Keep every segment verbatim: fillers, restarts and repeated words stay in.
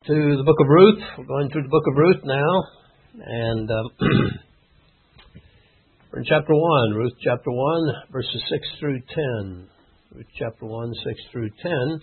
to the book of Ruth. We're going through the book of Ruth now, and um, we're in chapter one, Ruth chapter one, verses six through ten. Ruth chapter one, six through ten.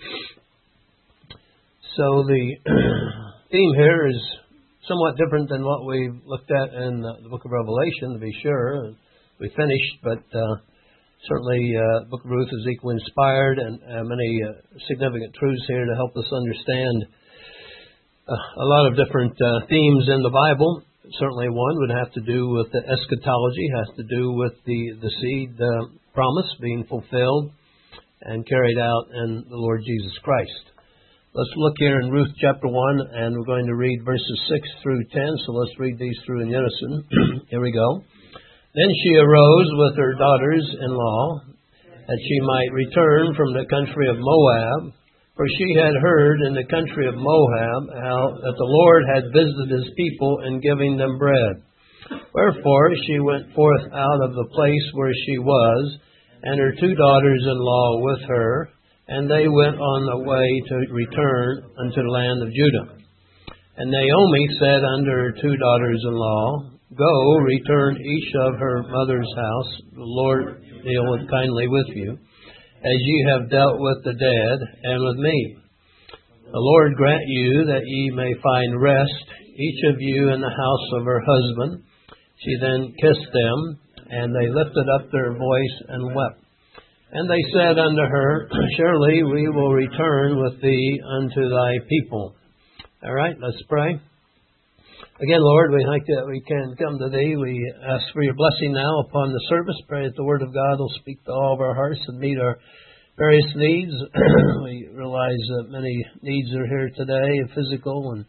So the theme here is somewhat different than what we looked at in the, the book of Revelation, to be sure. We finished, but uh, certainly uh, the book of Ruth is equally inspired, and uh, many uh, significant truths here to help us understand uh, a lot of different uh, themes in the Bible. Certainly one would have to do with the eschatology, has to do with the, the seed uh, promise being fulfilled and carried out in the Lord Jesus Christ. Let's look here in Ruth chapter one, and we're going to read verses six through ten, so let's read these through in unison. Here we go. Then she arose with her daughters-in-law, that she might return from the country of Moab, for she had heard in the country of Moab how that the Lord had visited his people in giving them bread. Wherefore she went forth out of the place where she was, and her two daughters-in-law with her, and they went on the way to return unto the land of Judah. And Naomi said unto her two daughters-in-law, Go, return each of her mother's house. The Lord deal kindly with you, as ye have dealt with the dead and with me. The Lord grant you that ye may find rest, each of you in the house of her husband. She then kissed them, and they lifted up their voice and wept. And they said unto her, Surely we will return with thee unto thy people. All right, let's pray. Again, Lord, we thank you that we can come to Thee. We ask for Your blessing now upon the service. Pray that the Word of God will speak to all of our hearts and meet our various needs. We realize that many needs are here today, physical and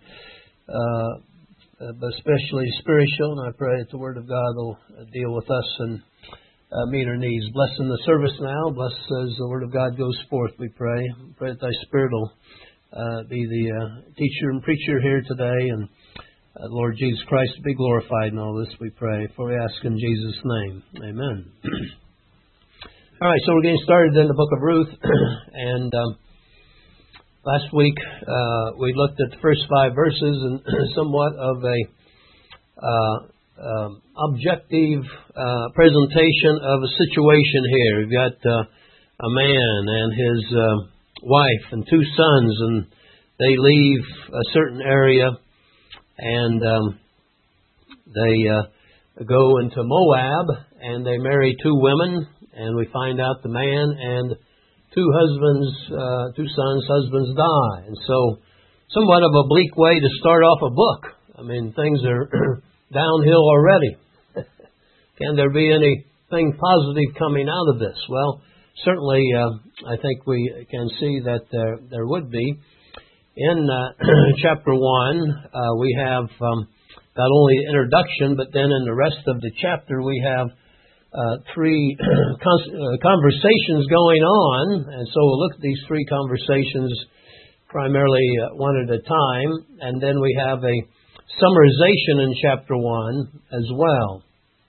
uh, but especially spiritual. And I pray that the Word of God will deal with us and uh, meet our needs. Bless in the service now. Bless as the Word of God goes forth, we pray. Pray that Thy Spirit will uh, be the uh, teacher and preacher here today, and Uh, Lord Jesus Christ, be glorified in all this, we pray, for we ask in Jesus' name. Amen. All right, so we're getting started in the book of Ruth, and um, last week uh, we looked at the first five verses and somewhat of a uh, um, objective uh, presentation of a situation here. We've got uh, a man and his uh, wife and two sons, and they leave a certain area, and um, they uh, go into Moab, and they marry two women, and we find out the man and two husbands, uh, two sons' husbands die. And so, somewhat of a bleak way to start off a book. I mean, things are downhill already. Can there be anything positive coming out of this? Well, certainly, uh, I think we can see that there, there would be. In uh, chapter one, uh, we have um, not only the introduction, but then in the rest of the chapter, we have uh, three con- uh, conversations going on. And so we'll look at these three conversations primarily uh, one at a time. And then we have a summarization in chapter one as well.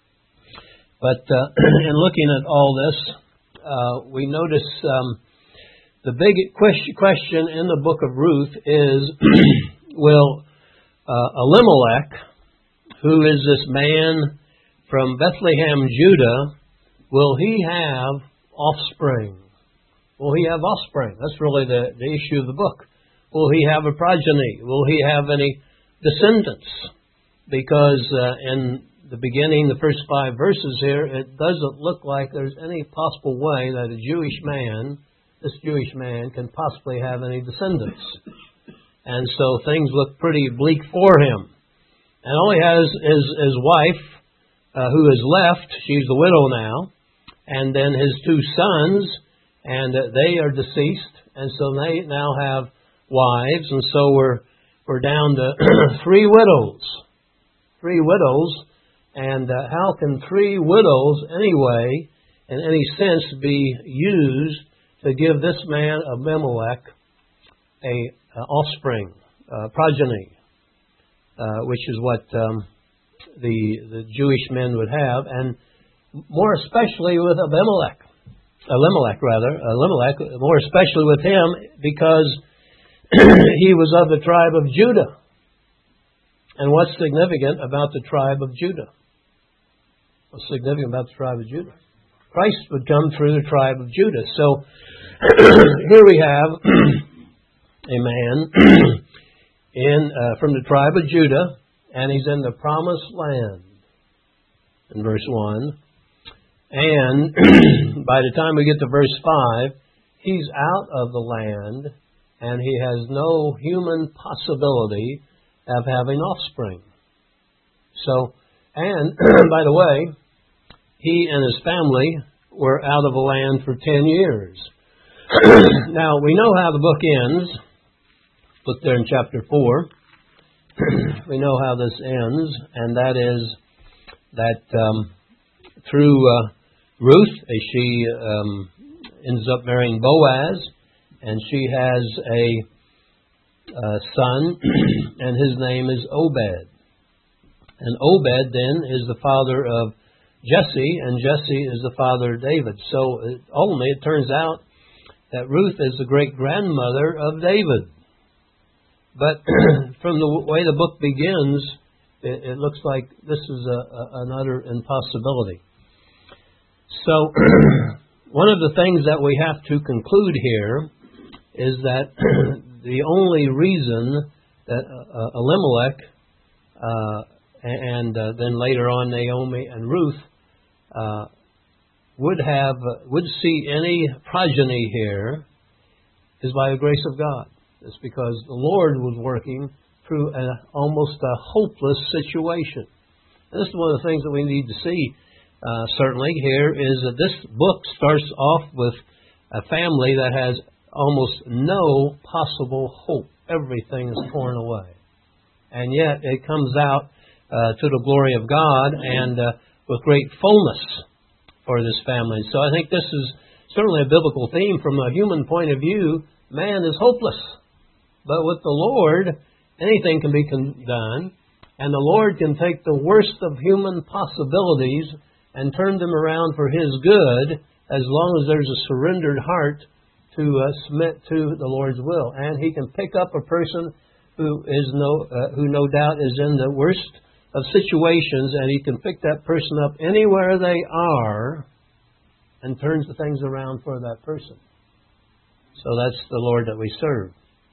But uh, in looking at all this, uh, we notice Um, The big question in the book of Ruth is, will uh, Elimelech, who is this man from Bethlehem, Judah, will he have offspring? Will he have offspring? That's really the, the issue of the book. Will he have a progeny? Will he have any descendants? Because uh, in the beginning, the first five verses here, it doesn't look like there's any possible way that a Jewish man, this Jewish man, can possibly have any descendants. And so things look pretty bleak for him. And all he has is his wife, uh, who is left. She's the widow now. And then his two sons, and uh, they are deceased. And so they now have wives. And so we're, we're down to three widows. Three widows. And uh, how can three widows, anyway, in any sense, be used to give this man Abimelech a, a offspring, uh, progeny, uh, which is what um, the the Jewish men would have, and more especially with Abimelech, Elimelech rather, Elimelech, more especially with him, because he was of the tribe of Judah. And what's significant about the tribe of Judah? What's significant about the tribe of Judah? Christ would come through the tribe of Judah. So here we have a man in uh, from the tribe of Judah, and he's in the promised land in verse one. And by the time we get to verse five, he's out of the land, and he has no human possibility of having offspring. So, and by the way, he and his family were out of the land for ten years. Now, we know how the book ends. Look there in chapter four. We know how this ends, and that is that um, through uh, Ruth, she um, ends up marrying Boaz, and she has a, a son, and his name is Obed. And Obed then is the father of Jesse, and Jesse is the father of David. So it, ultimately it turns out that Ruth is the great-grandmother of David. But from the way the book begins, it, it looks like this is a, a, an utter impossibility. So one of the things that we have to conclude here is that the only reason that uh, Elimelech uh, and uh, then later on Naomi and Ruth uh, would have uh, would see any progeny here is by the grace of God. It's because the Lord was working through an almost a hopeless situation. And this is one of the things that we need to see, uh, certainly, here, is that this book starts off with a family that has almost no possible hope. Everything is torn away. And yet it comes out uh, to the glory of God and uh, with great fullness for this family. So I think this is certainly a biblical theme. From a human point of view, man is hopeless. But with the Lord, anything can be done, and the Lord can take the worst of human possibilities and turn them around for His good, as long as there's a surrendered heart to uh, submit to the Lord's will. And He can pick up a person who is no, uh, who no doubt is in the worst of situations, and He can pick that person up anywhere they are and turns the things around for that person. So that's the Lord that we serve.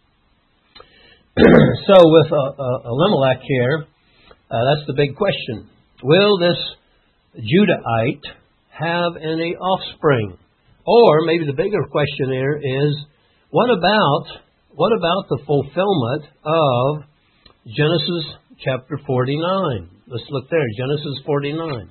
So with uh, uh, Elimelech here, uh, that's the big question. Will this Judahite have any offspring? Or maybe the bigger question here is, what about what about the fulfillment of Genesis chapter forty-nine? Let's look there, Genesis forty-nine.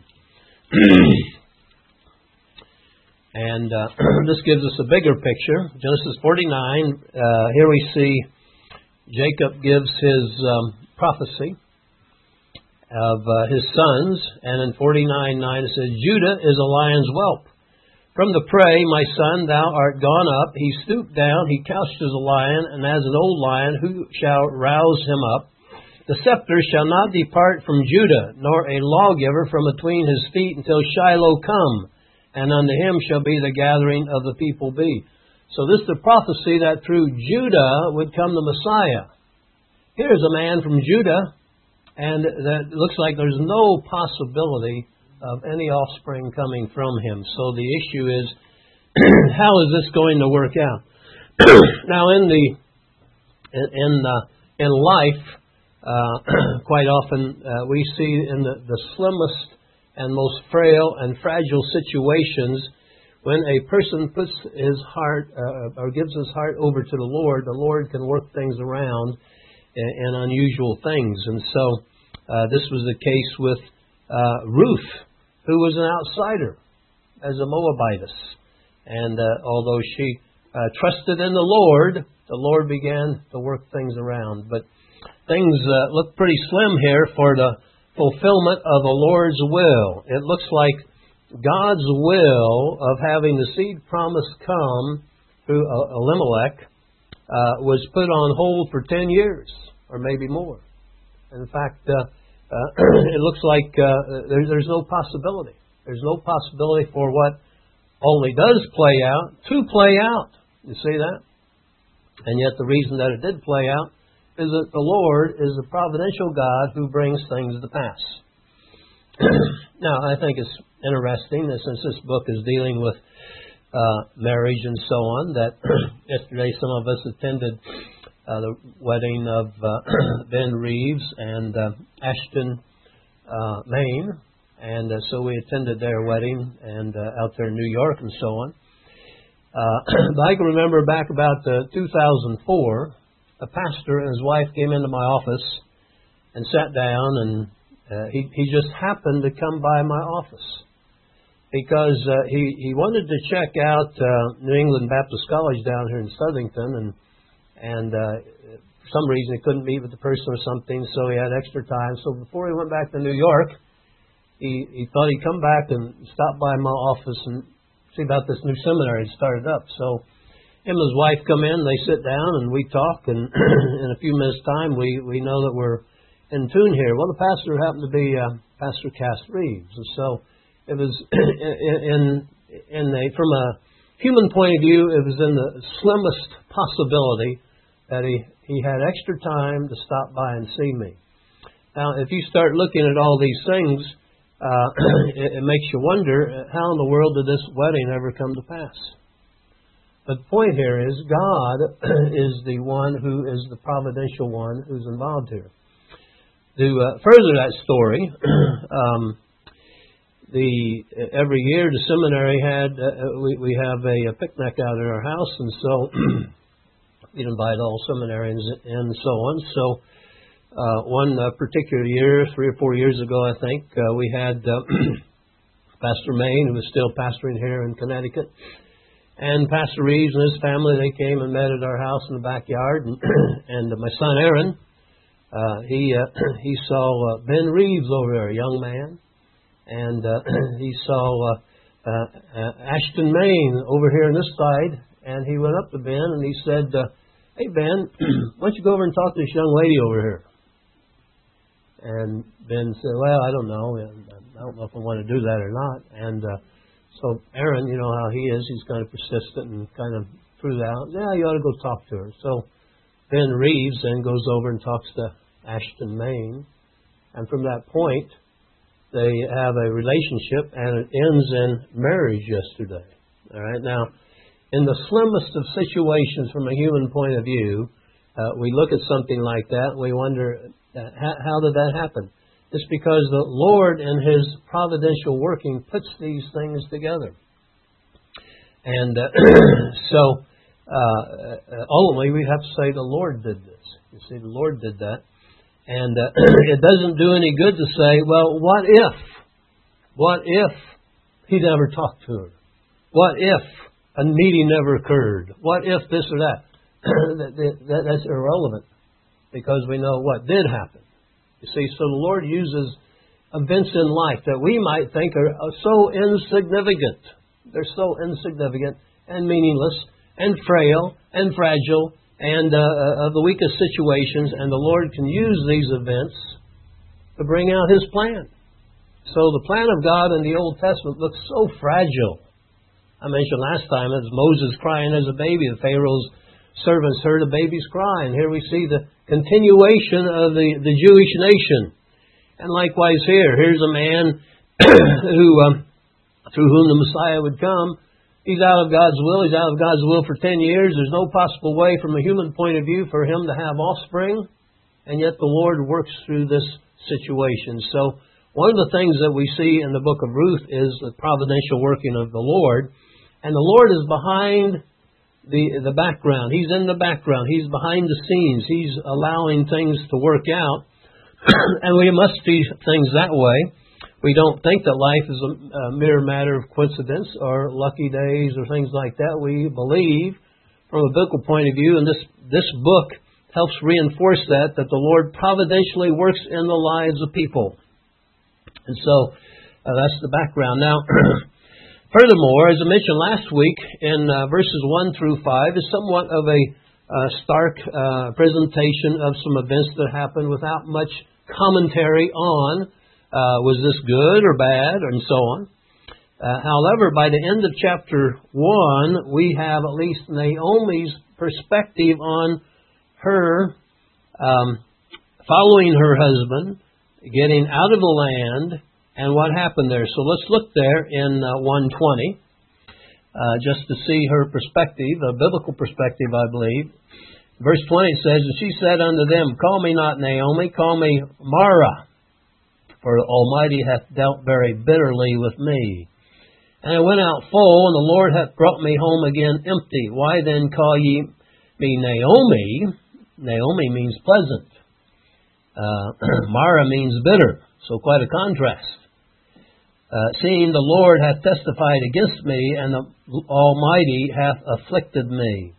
And uh, this gives us a bigger picture. Genesis forty-nine, uh, here we see Jacob gives his um, prophecy of uh, his sons, and in forty-nine nine it says, Judah is a lion's whelp. From the prey, my son, thou art gone up. He stooped down, he couched as a lion, and as an old lion, who shall rouse him up? The scepter shall not depart from Judah, nor a lawgiver from between his feet, until Shiloh come, and unto him shall be the gathering of the people be. So this is the prophecy that through Judah would come the Messiah. Here's a man from Judah, and that looks like there's no possibility of any offspring coming from him. So the issue is, how is this going to work out? Now, in the in in, uh, in life, uh, quite often uh, we see in the, the slimmest and most frail and fragile situations, when a person puts his heart uh, or gives his heart over to the Lord, the Lord can work things around in, in unusual things. And so uh, this was the case with uh, Ruth, who was an outsider as a Moabitess. And uh, although she uh, trusted in the Lord, the Lord began to work things around. But things uh, look pretty slim here for the fulfillment of the Lord's will. It looks like God's will of having the seed promise come through Elimelech uh, was put on hold for ten years, or maybe more. In fact, uh, uh, it looks like uh, there, there's no possibility. There's no possibility for what only does play out to play out. You see that? And yet the reason that it did play out is that the Lord is a providential God who brings things to pass. Now, I think it's interesting that since this book is dealing with uh, marriage and so on, that yesterday some of us attended uh, the wedding of uh, Ben Reeves and uh, Ashton uh, Maine. And uh, so we attended their wedding and uh, out there in New York and so on. Uh, but I can remember back about uh, two thousand four, a pastor and his wife came into my office and sat down, and uh, he, he just happened to come by my office because uh, he, he wanted to check out uh, New England Baptist College down here in Southington, and, and uh, for some reason he couldn't meet with the person or something, so he had extra time. So before he went back to New York, he, he thought he'd come back and stop by my office and see about this new seminary that started up. So him and his wife come in, they sit down, and we talk, and in a few minutes' time, we, we know that we're in tune here. Well, the pastor happened to be uh, Pastor Cass Reeves, and so it was in in a, from a human point of view, it was in the slimmest possibility that he, he had extra time to stop by and see me. Now, if you start looking at all these things, uh, it, it makes you wonder, how in the world did this wedding ever come to pass? But the point here is, God is the one who is the providential one who's involved here. To uh, further that story, um, the every year the seminary had uh, we, we have a, a picnic out at our house, and so we'd invite all seminarians in and so on. So uh, one uh, particular year, three or four years ago, I think, uh, we had uh, Pastor Maine, who was still pastoring here in Connecticut, and Pastor Reeves and his family. They came and met at our house in the backyard, and, and my son Aaron, uh, he uh, he saw uh, Ben Reeves over there, a young man, and uh, he saw uh, uh, uh, Ashton Maine over here on this side, and he went up to Ben and he said, uh, "Hey Ben, why don't you go over and talk to this young lady over here?" And Ben said, "Well, I don't know. I don't know if I want to do that or not." And uh, so Aaron, you know how he is, he's kind of persistent and kind of threw that out. Yeah, you ought to go talk to her. So Ben Reeves then goes over and talks to Ashton Maine. And from that point, they have a relationship, and it ends in marriage yesterday. All right. Now, in the slimmest of situations from a human point of view, uh, we look at something like that, and we wonder, uh, how, how did that happen? It's because the Lord in His providential working puts these things together. And uh, so, uh, ultimately, we have to say the Lord did this. You see, the Lord did that. And uh, it doesn't do any good to say, well, what if? What if he never talked to her? What if a meeting never occurred? What if this or that? that, that that's irrelevant, because we know what did happen. You see, so the Lord uses events in life that we might think are so insignificant. They're so insignificant and meaningless and frail and fragile and uh, of the weakest situations, and the Lord can use these events to bring out His plan. So the plan of God in the Old Testament looks so fragile. I mentioned last time it was Moses crying as a baby. The Pharaoh's servants heard a baby's cry, and here we see the continuation of the, the Jewish nation. And likewise here, here's a man who, um, through whom the Messiah would come. He's out of God's will. He's out of God's will for ten years. There's no possible way from a human point of view for him to have offspring. And yet the Lord works through this situation. So one of the things that we see in the book of Ruth is the providential working of the Lord. And the Lord is behind the, the background. He's in the background. He's behind the scenes. He's allowing things to work out. And we must see things that way. We don't think that life is a, a mere matter of coincidence or lucky days or things like that. We believe from a biblical point of view, and this, this book helps reinforce that, that the Lord providentially works in the lives of people. And so uh, that's the background. Now, furthermore, as I mentioned last week, in uh, verses one through five is somewhat of a uh, stark uh, presentation of some events that happened without much commentary on Uh, was this good or bad, and so on. Uh, however, by the end of chapter one, we have at least Naomi's perspective on her um, following her husband, getting out of the land, and what happened there. So let's look there in uh, one twenty, uh, just to see her perspective, a biblical perspective, I believe. Verse twenty says, "And she said unto them, Call me not Naomi, call me Mara, for the Almighty hath dealt very bitterly with me. And I went out full, and the Lord hath brought me home again empty. Why then call ye me Naomi?" Naomi means pleasant. Uh, Mara means bitter. So quite a contrast. Uh, "seeing the Lord hath testified against me, and the Almighty hath afflicted me."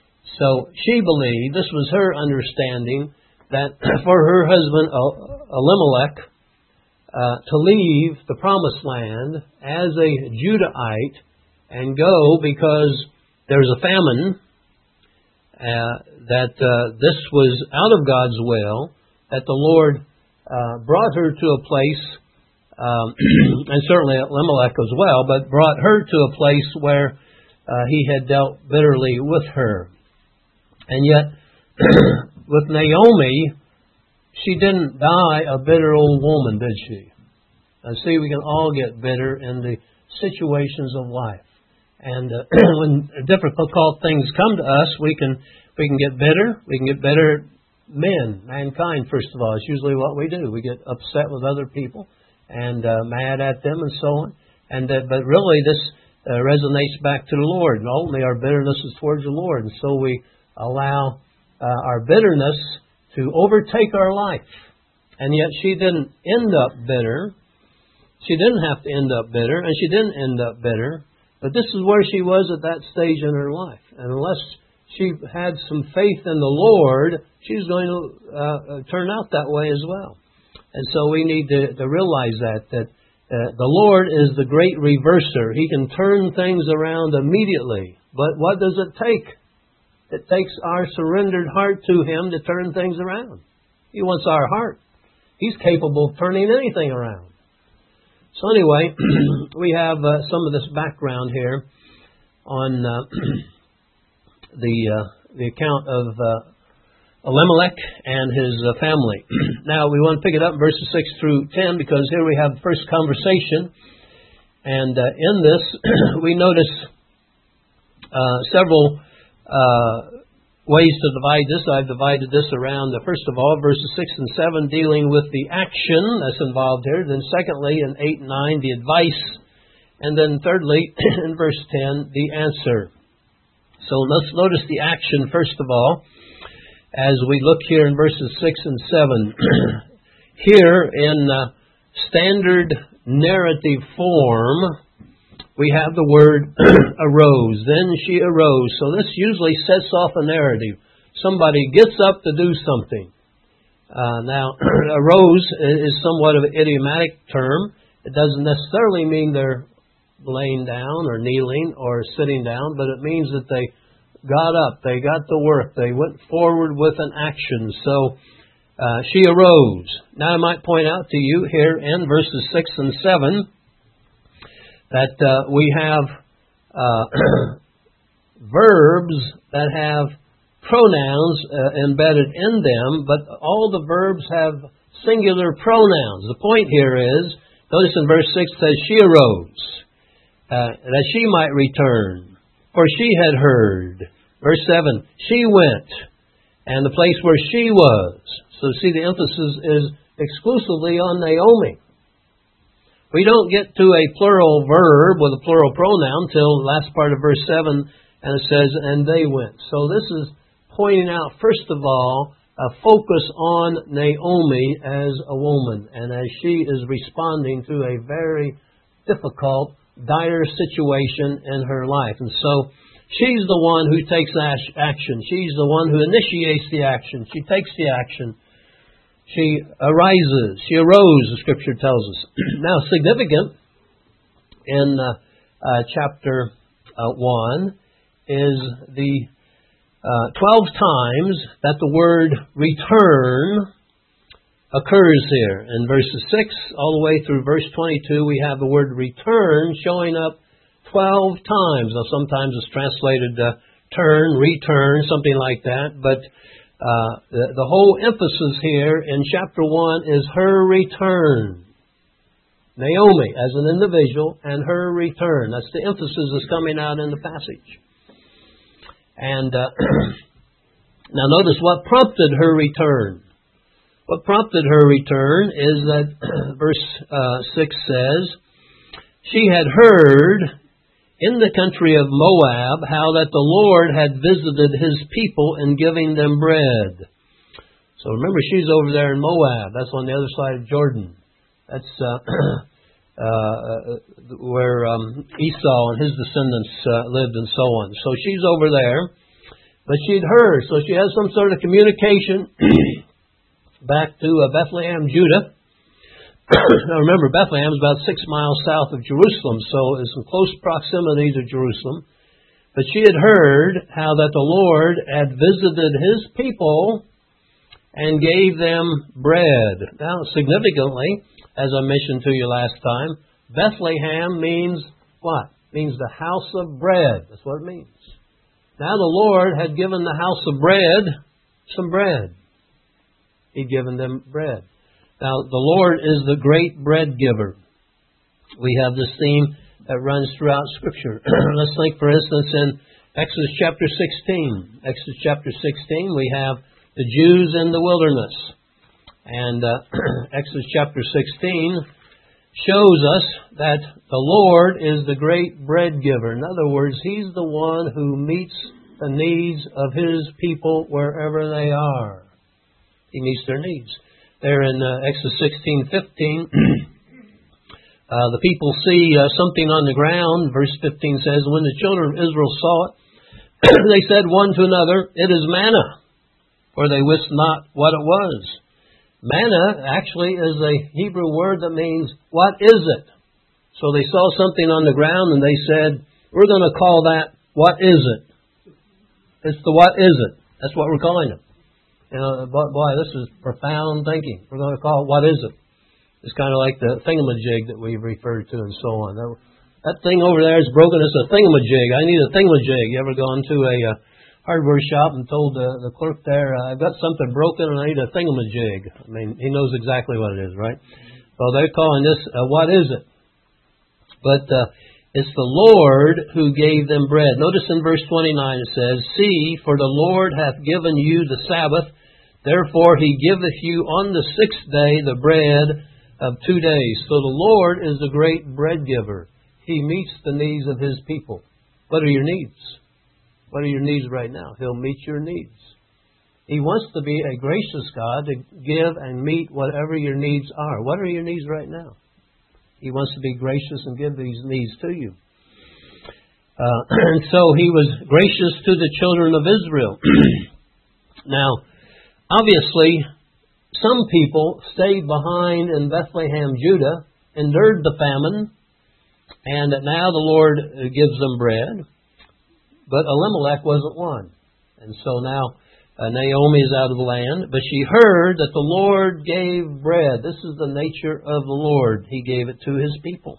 So she believed, this was her understanding, that for her husband Elimelech uh, to leave the promised land as a Judahite and go because there's a famine, uh, that uh, this was out of God's will, that the Lord uh, brought her to a place, um, and certainly Elimelech as well, but brought her to a place where uh, he had dealt bitterly with her. And yet, with Naomi, she didn't die a bitter old woman, did she? And see, we can all get bitter in the situations of life. And uh, when difficult things come to us, we can we can get bitter. We can get bitter men, mankind, first of all. It's usually what we do. We get upset with other people and uh, mad at them and so on. And uh, but really, this uh, resonates back to the Lord. And ultimately, our bitterness is towards the Lord. And so we allow uh, our bitterness to overtake our life. And yet she didn't end up bitter. She didn't have to end up bitter, and she didn't end up bitter. But this is where she was at that stage in her life. And unless she had some faith in the Lord, she's going to uh, turn out that way as well. And so we need to, to realize that, that uh, the Lord is the great reverser. He can turn things around immediately. But what does it take? It takes our surrendered heart to Him to turn things around. He wants our heart. He's capable of turning anything around. So anyway, we have uh, some of this background here on uh, the uh, the account of uh, Elimelech and his uh, family. Now we want to pick it up in verses six through ten, because here we have the first conversation. And uh, in this, we notice uh, several Uh, ways to divide this. I've divided this around, uh, first of all, verses six and seven dealing with the action that's involved here. Then secondly, in eight and nine, the advice. And then thirdly, in verse ten, the answer. So let's notice the action first of all, as we look here in verses six and seven. Here in uh, standard narrative form, we have the word arose. Then she arose. So this usually sets off a narrative. Somebody gets up to do something. Uh, now, arose is somewhat of an idiomatic term. It doesn't necessarily mean they're laying down or kneeling or sitting down, but it means that they got up, they got to work, they went forward with an action. So uh, she arose. Now I might point out to you here in verses six and seven that uh, we have uh, verbs that have pronouns uh, embedded in them, but all the verbs have singular pronouns. The point here is, notice in verse six, it says, she arose, uh, that she might return, for she had heard. Verse seven, she went, and the place where she was. So see, the emphasis is exclusively on Naomi. We don't get to a plural verb with a plural pronoun till the last part of verse seven, and it says, and they went. So this is pointing out, first of all, a focus on Naomi as a woman, and as she is responding to a very difficult, dire situation in her life. And so she's the one who takes action. She's the one who initiates the action. She takes the action. She arises. She arose, the Scripture tells us. Now, significant in uh, uh, chapter uh, one is the uh, twelve times that the word return occurs here. In verses six all the way through verse twenty-two, we have the word return showing up twelve times. Now, sometimes it's translated uh, turn, return, something like that. But uh, the, the whole emphasis here in chapter one is her return. Naomi as an individual and her return. That's the emphasis that's coming out in the passage. And uh, now notice what prompted her return. What prompted her return is that verse uh, six says, she had heard in the country of Moab how that the Lord had visited His people in giving them bread. So remember, she's over there in Moab. That's on the other side of Jordan. That's uh, uh, where um, Esau and his descendants uh, lived and so on. So she's over there. But she'd heard, so she has some sort of communication back to uh, Bethlehem, Judah. Now remember, Bethlehem is about six miles south of Jerusalem, so it's in close proximity to Jerusalem. But she had heard how that the Lord had visited His people and gave them bread. Now, significantly, as I mentioned to you last time, Bethlehem means what? It means the house of bread. That's what it means. Now the Lord had given the house of bread some bread. He'd given them bread. Now the Lord is the great bread giver. We have this theme that runs throughout Scripture. Let's think, for instance, in Exodus chapter sixteen. Exodus chapter sixteen, we have the Jews in the wilderness. And uh, Exodus chapter sixteen shows us that the Lord is the great bread giver. In other words, He's the one who meets the needs of His people wherever they are. He meets their needs. There in uh, Exodus sixteen fifteen, uh, the people see uh, something on the ground. Verse fifteen says, when the children of Israel saw it, they said one to another, it is manna, for they wist not what it was. Manna actually is a Hebrew word that means, what is it? So they saw something on the ground and they said, we're going to call that, what is it? It's the what is it. That's what we're calling it. You know, boy, this is profound thinking. We're going to call it, what is it? It's kind of like the thingamajig that we've referred to and so on. That, that thing over there is broken. It's a thingamajig. I need a thingamajig. You ever gone to a uh, hardware shop and told the, the clerk there, uh, I've got something broken and I need a thingamajig? I mean, he knows exactly what it is, right? Well, they're calling this, uh, what is it? But uh, it's the Lord who gave them bread. Notice in verse twenty-nine it says, see, for the Lord hath given you the Sabbath, therefore He giveth you on the sixth day the bread of two days. So the Lord is the great bread giver. He meets the needs of His people. What are your needs? What are your needs right now? He'll meet your needs. He wants to be a gracious God to give and meet whatever your needs are. What are your needs right now? He wants to be gracious and give these needs to you. Uh, and so He was gracious to the children of Israel. Now, obviously, some people stayed behind in Bethlehem, Judah, endured the famine, and now the Lord gives them bread. But Elimelech wasn't one. And so now uh, Naomi is out of the land. But she heard that the Lord gave bread. This is the nature of the Lord. He gave it to His people.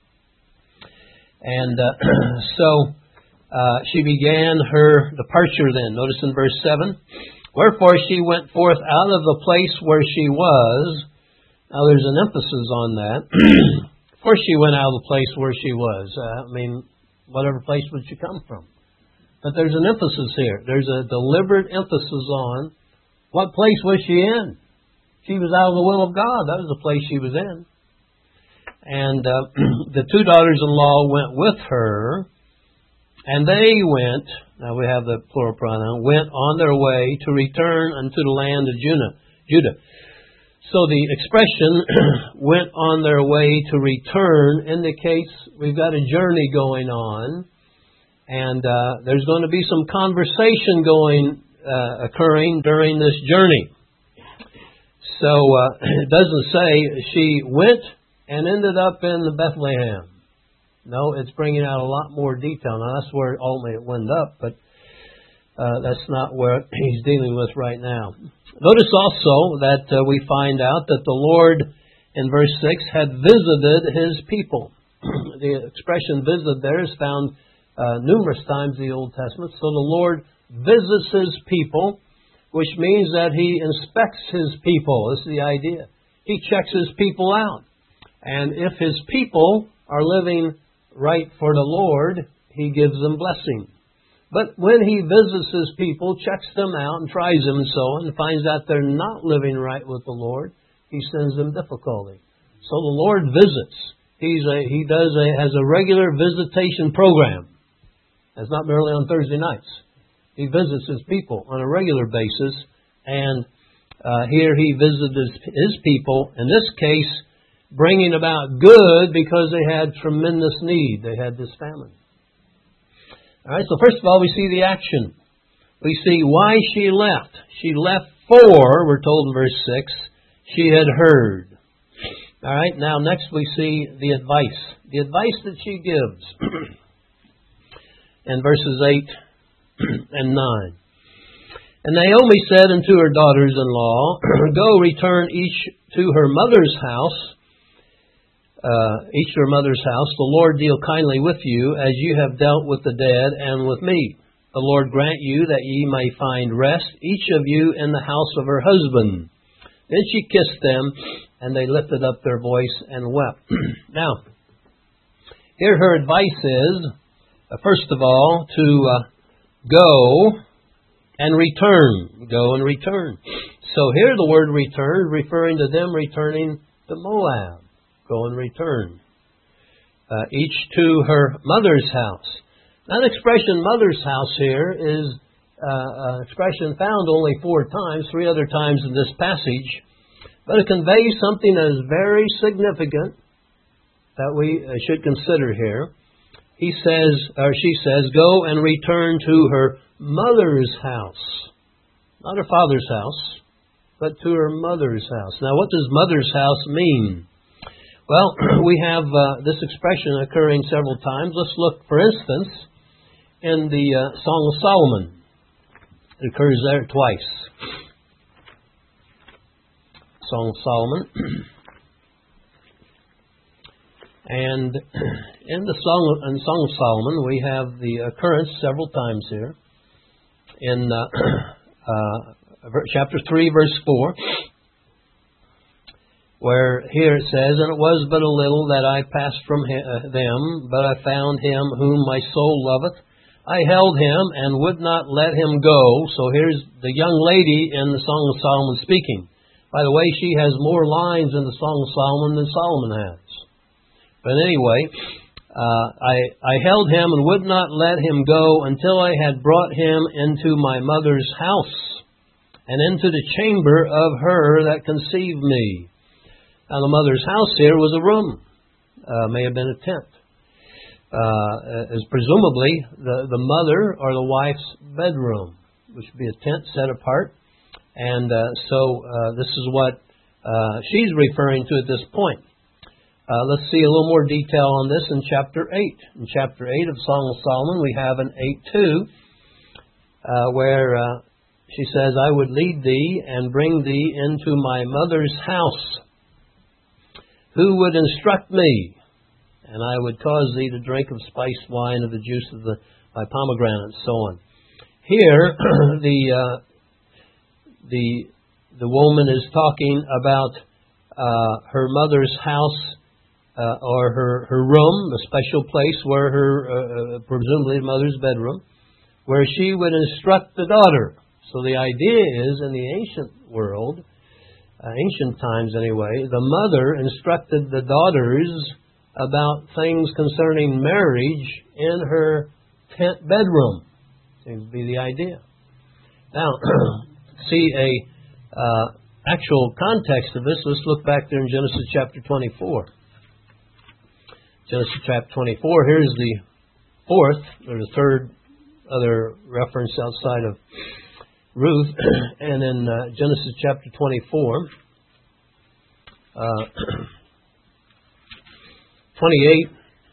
And uh, so uh, she began her departure then. Notice in verse seven. Wherefore she went forth out of the place where she was. Now there's an emphasis on that. Of course she went out of the place where she was. Uh, I mean, whatever place would she come from? But there's an emphasis here. There's a deliberate emphasis on what place was she in. She was out of the will of God. That was the place she was in. And uh, the two daughters-in-law went with her, and they went, now we have the plural pronoun, went on their way to return unto the land of Judah. So the expression, went on their way to return, indicates we've got a journey going on. And uh, there's going to be some conversation going, uh, occurring during this journey. So uh, it doesn't say she went and ended up in Bethlehem. No, it's bringing out a lot more detail. Now that's where ultimately it went up, but uh, that's not where he's dealing with right now. Notice also that uh, we find out that the Lord, in verse six, had visited His people. The expression visited there is found uh, numerous times in the Old Testament. So the Lord visits His people, which means that He inspects His people. This is the idea. He checks His people out. And if His people are living right for the Lord, He gives them blessing. But when He visits His people, checks them out and tries them and so on, and finds out they're not living right with the Lord, He sends them difficulty. So the Lord visits. He's a, he does a, has a regular visitation program. It's not merely on Thursday nights. He visits His people on a regular basis, and uh, here He visited his, his people, in this case, bringing about good because they had tremendous need. They had this famine. All right, so first of all, we see the action. We see why she left. She left for, we're told in verse six, she had heard. All right, now next we see the advice. The advice that she gives in verses eight and nine. And Naomi said unto her daughters-in-law, Go, return each to her mother's house, uh, each to her mother's house. The Lord deal kindly with you, as you have dealt with the dead and with me. The Lord grant you that ye may find rest, each of you in the house of her husband. Then she kissed them, and they lifted up their voice and wept. Now, here her advice is, uh, first of all, to uh, go and return. Go and return. So here the word return, referring to them returning to Moab. Go and return. Uh, each to her mother's house. That expression, mother's house, here is uh, an expression found only four times, three other times in this passage. But it conveys something that is very significant that we should consider here. He says, or she says, go and return to her mother's house. Not her father's house, but to her mother's house. Now, what does mother's house mean? Well, we have uh, this expression occurring several times. Let's look, for instance, in the uh, Song of Solomon. It occurs there twice. Song of Solomon. And in the Song, in Song of Solomon, we have the occurrence several times here. In uh, uh, chapter three, verse four, where here it says, And it was but a little that I passed from them, but I found him whom my soul loveth. I held him and would not let him go. So here's the young lady in the Song of Solomon speaking. By the way, she has more lines in the Song of Solomon than Solomon has. But anyway, uh, I, I held him and would not let him go until I had brought him into my mother's house and into the chamber of her that conceived me. Now, the mother's house here was a room. Uh, may have been a tent. Uh, is presumably the, the mother or the wife's bedroom, which would be a tent set apart. And uh, so uh, this is what uh, she's referring to at this point. Uh, let's see a little more detail on this in chapter eight. In chapter eight of Song of Solomon, we have in eight two, uh, where uh, she says, I would lead thee and bring thee into my mother's house. Who would instruct me? And I would cause thee to drink of spiced wine of the juice of the my pomegranate, and so on. Here, the uh, the the woman is talking about uh, her mother's house uh, or her her room, the special place where her uh, presumably mother's bedroom, where she would instruct the daughter. So the idea is, in the ancient world, uh, ancient times anyway, the mother instructed the daughters about things concerning marriage in her tent bedroom. Seems to be the idea. Now, see a uh, actual context of this. Let's look back there in Genesis chapter twenty-four. Genesis chapter twenty-four. Here's the fourth or the third other reference outside of Ruth, and in uh, Genesis chapter twenty-four. Uh, twenty-eight.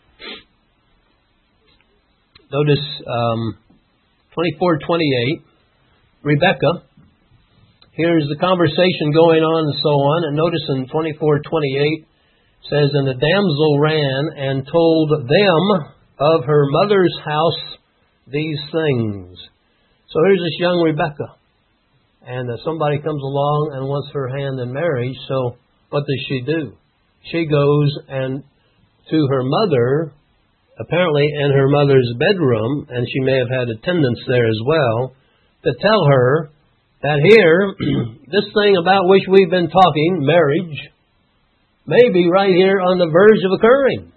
Notice um, twenty-four twenty-eight. Rebecca. Here's the conversation going on and so on. And notice in twenty-four twenty-eight says, And the damsel ran and told them, of her mother's house these things. So here's this young Rebekah, and uh, somebody comes along and wants her hand in marriage. So what does she do? She goes and to her mother, apparently in her mother's bedroom, and she may have had attendants there as well, to tell her that here, this thing about which we've been talking, marriage, may be right here on the verge of occurring.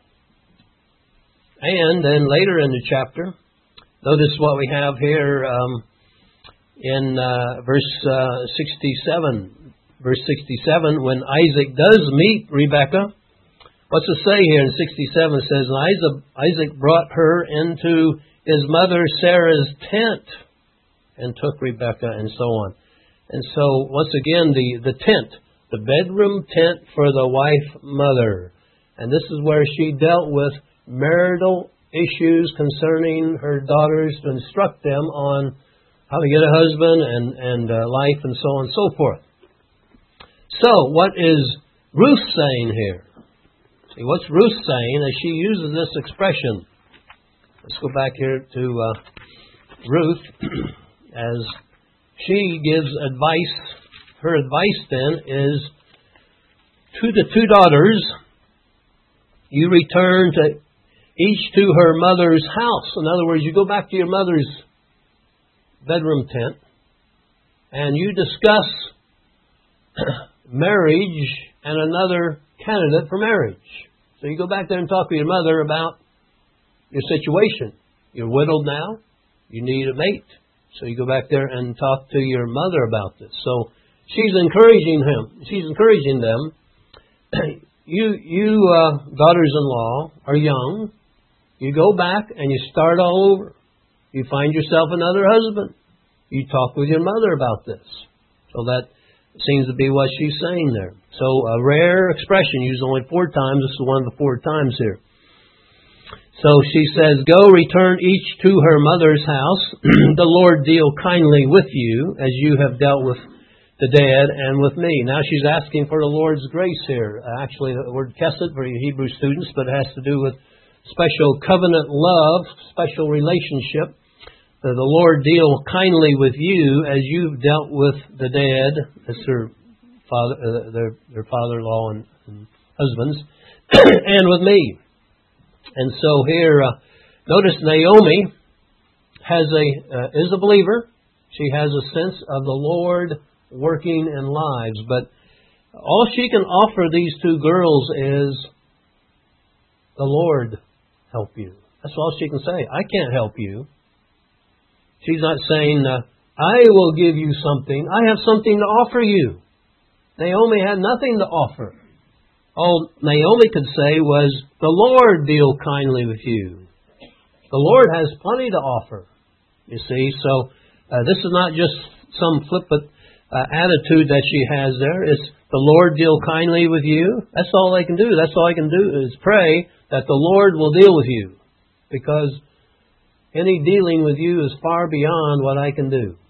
And then later in the chapter, notice what we have here um, in uh, verse uh, sixty-seven. Verse sixty-seven, when Isaac does meet Rebekah, what's it say here in sixty-seven? It says, and Isaac, Isaac brought her into his mother Sarah's tent and took Rebekah, and so on. And so, once again, the, the tent, the bedroom tent for the wife mother. And this is where she dealt with marital issues concerning her daughters to instruct them on how to get a husband and, and uh, life and so on and so forth. So, what is Ruth saying here? See, what's Ruth saying as she uses this expression? Let's go back here to uh, Ruth as she gives advice. Her advice then is to the two daughters, you return to each to her mother's house. In other words, you go back to your mother's bedroom tent and you discuss marriage and another candidate for marriage. So you go back there and talk to your mother about your situation. You're widowed now. You need a mate. So you go back there and talk to your mother about this. So she's encouraging him. She's encouraging them. you, you uh, daughters-in-law are young. You go back and you start all over. You find yourself another husband. You talk with your mother about this. So that seems to be what she's saying there. So a rare expression used only four times. This is one of the four times here. So she says, go return each to her mother's house. The Lord deal kindly with you as you have dealt with the dead and with me. Now she's asking for the Lord's grace here. Actually, the word kesed for you Hebrew students, but it has to do with special covenant love, special relationship. Uh, the Lord deal kindly with you as you've dealt with the dead. That's their father, uh, their, their father-in-law and, and husbands, and with me. And so here, uh, notice Naomi has a uh, is a believer. She has a sense of the Lord working in lives. But all she can offer these two girls is the Lord help you. That's all she can say. I can't help you. She's not saying, uh, I will give you something. I have something to offer you. Naomi had nothing to offer. All Naomi could say was, the Lord deal kindly with you. The Lord has plenty to offer. You see, so uh, this is not just some flippant uh, attitude that she has there. It's the Lord deal kindly with you. That's all I can do. That's all I can do is pray that the Lord will deal with you. Because any dealing with you is far beyond what I can do.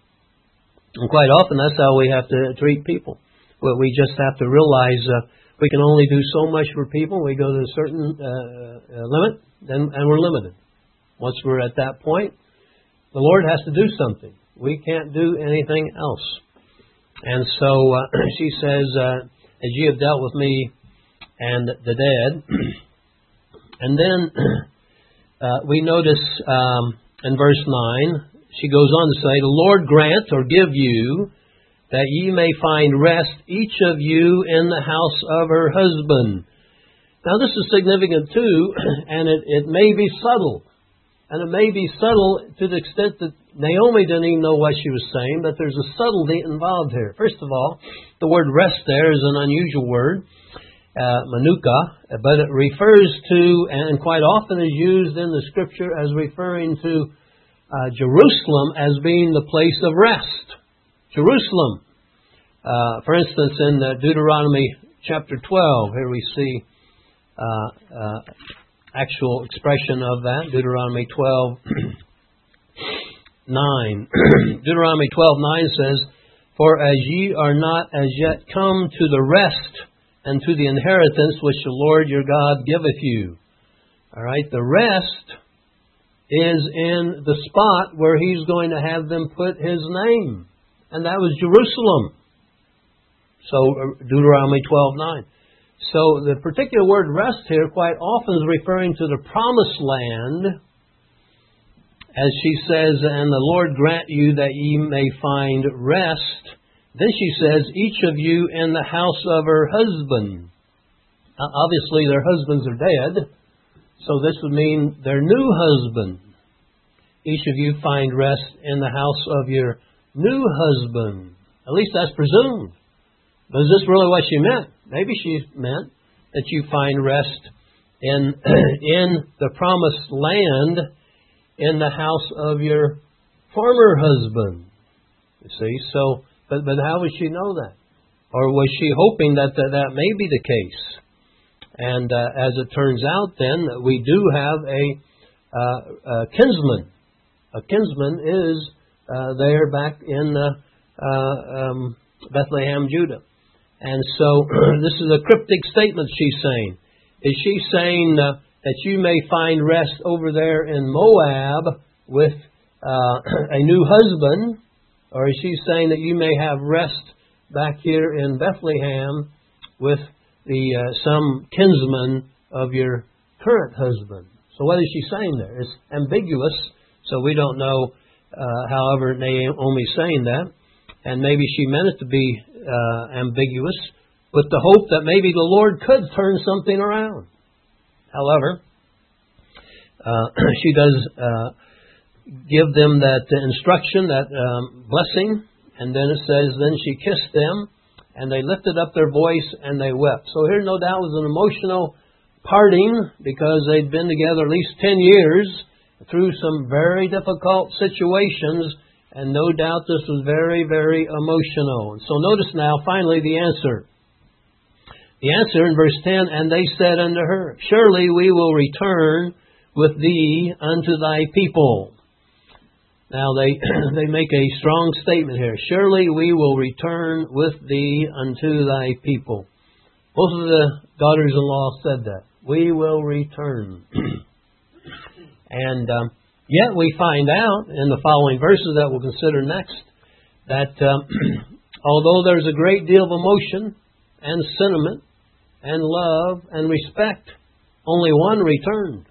And quite often that's how we have to treat people. But we just have to realize uh, we can only do so much for people. We go to a certain uh, uh, limit, then, and we're limited. Once we're at that point, the Lord has to do something. We can't do anything else. And so uh, she says, uh, as you have dealt with me and the dead. And then uh, we notice um, in verse nine, she goes on to say, the Lord grant or give you that ye may find rest, each of you in the house of her husband. Now this is significant too, and it, it may be subtle. And it may be subtle to the extent that Naomi didn't even know what she was saying, but there's a subtlety involved here. First of all, the word rest there is an unusual word, uh, manuka, but it refers to, and quite often is used in the Scripture as referring to uh, Jerusalem as being the place of rest. Jerusalem. Uh, for instance, in uh, Deuteronomy chapter twelve, here we see uh, uh, actual expression of that. Deuteronomy twelve nine. Deuteronomy twelve nine says, for as ye are not as yet come to the rest and to the inheritance which the Lord your God giveth you. All right, the rest is in the spot where He's going to have them put His name, and that was Jerusalem. So Deuteronomy twelve nine. So the particular word rest here quite often is referring to the promised land, as she says, and the Lord grant you that ye may find rest. Then she says, each of you in the house of her husband. Now, obviously their husbands are dead, so this would mean their new husband. Each of you find rest in the house of your new husband. At least that's presumed. But is this really what she meant? Maybe she meant that you find rest in in the promised land in the house of your former husband. You see, so but but how would she know that? Or was she hoping that that, that may be the case? And uh, as it turns out, then we do have a, uh, a kinsman. A kinsman is uh, there back in uh, uh, um, Bethlehem, Judah. And so this is a cryptic statement she's saying. Is she saying uh, that you may find rest over there in Moab with uh, a new husband? Or is she saying that you may have rest back here in Bethlehem with the uh, some kinsman of your current husband? So what is she saying there? It's ambiguous, so we don't know, uh, however, Naomi's saying that. And maybe she meant it to be uh, ambiguous, with the hope that maybe the Lord could turn something around. However, uh, she does uh, give them that instruction, that um, blessing, and then it says, then she kissed them, and they lifted up their voice, and they wept. So here, no doubt, was an emotional parting, because they'd been together at least ten years, through some very difficult situations. And no doubt this was very, very emotional. And so notice now, finally, the answer. The answer in verse ten, and they said unto her, surely we will return with thee unto thy people. Now they they make a strong statement here. Surely we will return with thee unto thy people. Both of the daughters-in-law said that. We will return. and... Um, Yet we find out in the following verses that we'll consider next that um, although there's a great deal of emotion and sentiment and love and respect, only one returned.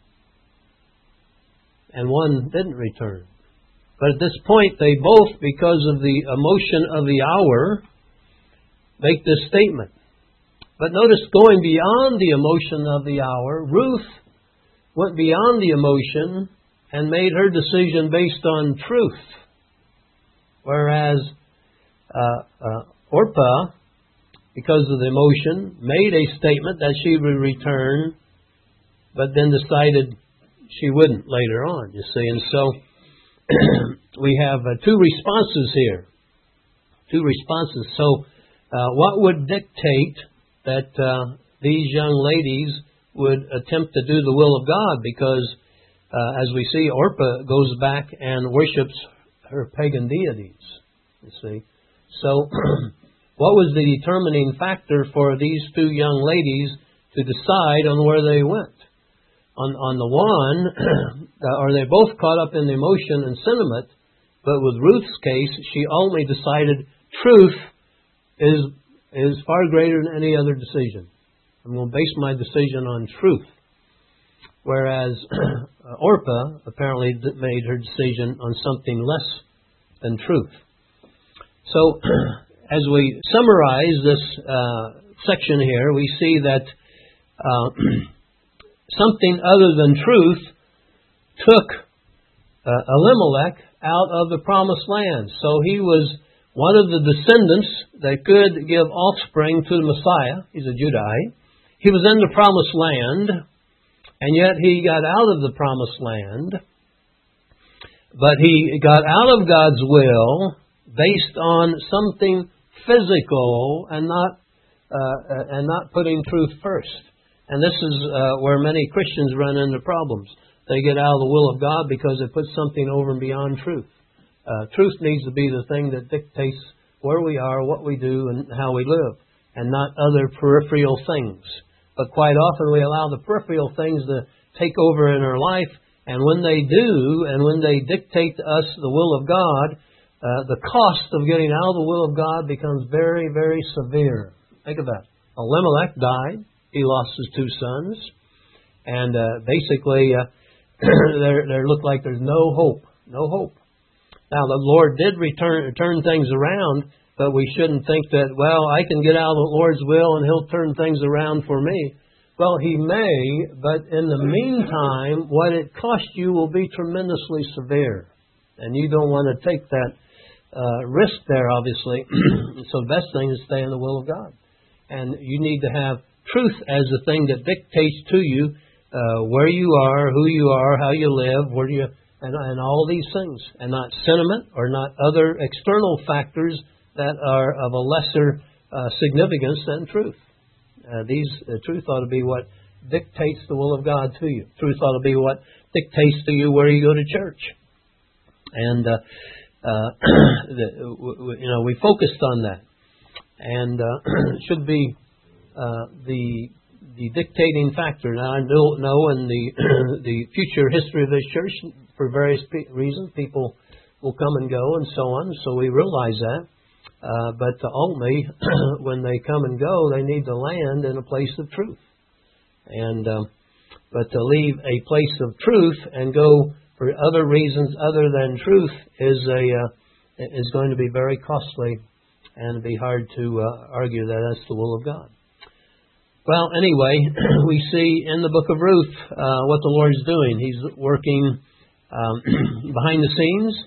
And one didn't return. But at this point, they both, because of the emotion of the hour, make this statement. But notice, going beyond the emotion of the hour, Ruth went beyond the emotion and made her decision based on truth. Whereas uh, uh, Orpah, because of the emotion, made a statement that she would return, but then decided she wouldn't later on, you see. And so we have uh, two responses here. Two responses. So uh, what would dictate that uh, these young ladies would attempt to do the will of God? Because Uh, as we see, Orpah goes back and worships her pagan deities, you see. So, what was the determining factor for these two young ladies to decide on where they went? On, on the one, are they both caught up in the emotion and sentiment? But with Ruth's case, she only decided truth is, is far greater than any other decision. I'm going to base my decision on truth. Whereas Orpah apparently made her decision on something less than truth. So, as we summarize this uh, section here, we see that uh, something other than truth took uh, Elimelech out of the promised land. So he was one of the descendants that could give offspring to the Messiah. He's a Judahite. He was in the promised land. And yet he got out of the promised land, but he got out of God's will based on something physical and not uh, and not putting truth first. And this is uh, where many Christians run into problems. They get out of the will of God because they put something over and beyond truth. Uh, truth needs to be the thing that dictates where we are, what we do, and how we live, and not other peripheral things. But quite often we allow the peripheral things to take over in our life. And when they do, and when they dictate to us the will of God, uh, the cost of getting out of the will of God becomes very, very severe. Think of that. Elimelech died. He lost his two sons. And uh, basically, uh, there, there looked like there's no hope. No hope. Now, the Lord did return turn things around, but we shouldn't think that, well, I can get out of the Lord's will and He'll turn things around for me. Well, He may, but in the meantime, what it cost you will be tremendously severe. And you don't want to take that uh, risk there, obviously. So the best thing is to stay in the will of God. And you need to have truth as the thing that dictates to you uh, where you are, who you are, how you live, where do you, and, and all these things. And not sentiment or not other external factors that are of a lesser uh, significance than truth. Uh, these uh, truth ought to be what dictates the will of God to you. Truth ought to be what dictates to you where you go to church. And uh, uh, the, w- you know, we focused on that, and uh, should be uh, the the dictating factor. Now I know, know in the the future history of this church, for various pe- reasons, people will come and go and so on. So we realize that. Uh, but ultimately, when they come and go, they need to land in a place of truth. And um, but to leave a place of truth and go for other reasons other than truth is a uh, is going to be very costly, and it'd be hard to uh, argue that that's the will of God. Well, anyway, we see in the book of Ruth uh, what the Lord's doing. He's working um, behind the scenes.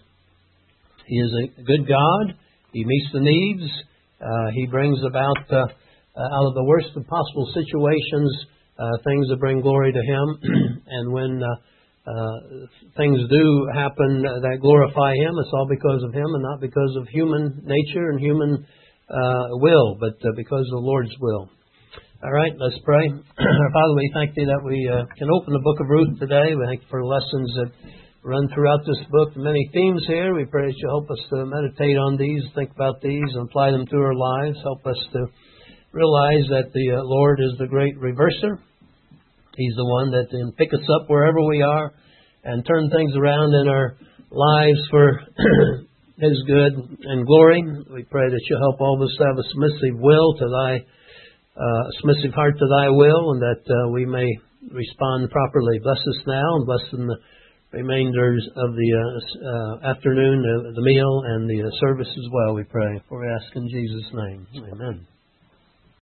He is a good God. He meets the needs. Uh, he brings about, uh, uh, out of the worst of possible situations, uh, things that bring glory to Him. And when uh, uh, things do happen that glorify Him, it's all because of Him and not because of human nature and human uh, will, but uh, because of the Lord's will. All right, let's pray. Father, we thank Thee that we uh, can open the book of Ruth today. We thank You for lessons that run throughout this book, many themes here. We pray that You help us to meditate on these, think about these, and apply them to our lives. Help us to realize that the uh, Lord is the great reverser. He's the one that can pick us up wherever we are and turn things around in our lives for His good and glory. We pray that You help all of us to have a submissive will to Thy, uh, submissive heart to Thy will, and that uh, we may respond properly. Bless us now and bless in the remainders of the uh, uh, afternoon, uh, the meal, and the uh, service as well, we pray. For we ask in Jesus' name. Amen.